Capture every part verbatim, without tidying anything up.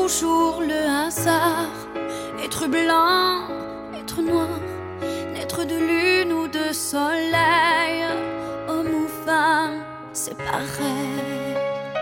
toujours le hasard. Être blanc, être noir, naître de lune ou de soleil, homme ou femme, c'est pareil.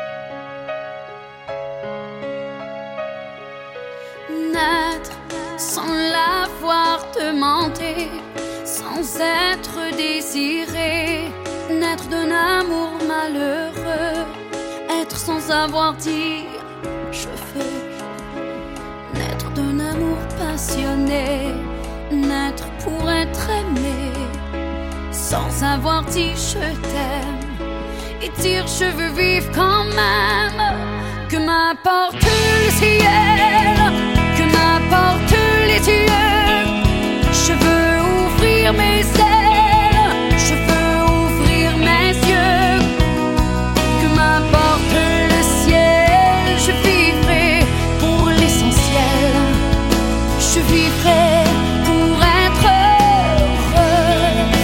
Naître sans l'avoir demandé, sans être désiré, naître d'un amour malheureux, être sans avoir dit je veux, naître d'un amour passionné, naître pour être aimé, sans avoir dit je t'aime, et dire je veux vivre quand même. Que m'apporte le ciel, que m'apporte les dieux, je veux ouvrir mes ailes, je veux ouvrir mes yeux. Que m'apporte le ciel, je vivrai pour l'essentiel, je vivrai pour être heureuse.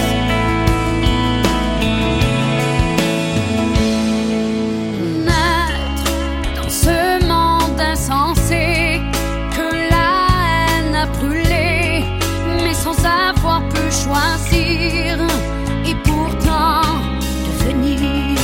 Naître dans ce monde insensé que la haine a brûlé, mais sans avoir pu choisir, et pourtant devenir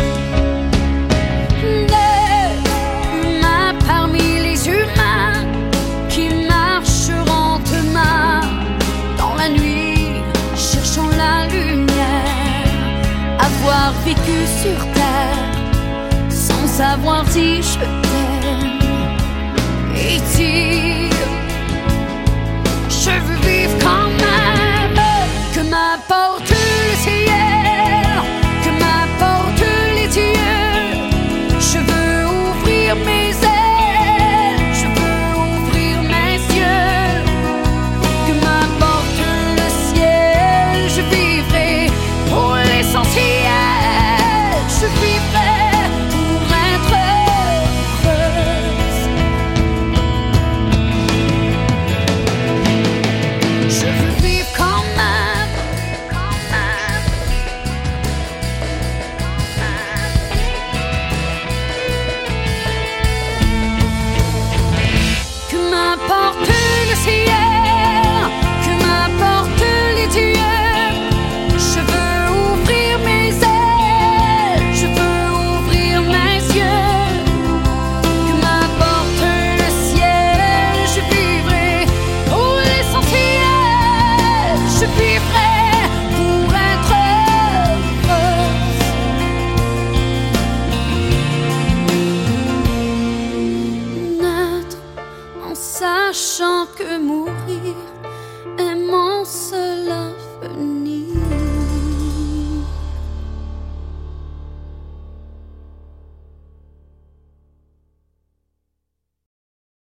l'humain parmi les humains qui marcheront demain dans la nuit, cherchant la lumière. Avoir vécu sur terre sans avoir dit je t'aime, et dire je veux vivre quand même. Que m'apporte le ciel, que m'apporte les dieux, je veux ouvrir mes ailes, je veux ouvrir mes yeux. Que m'apporte le ciel, je vivrai pour l'essentiel, je vivrai pour être heureuse. Je veux vivre quand même, quand même, que m'apporte le ciel, que m'apporte les dieux, je veux ouvrir mes ailes, je veux ouvrir mes yeux. Que m'apporte le ciel, je vivrai pour l'essentiel, je vivrai pour être heureuse. Naître en sachant que mourir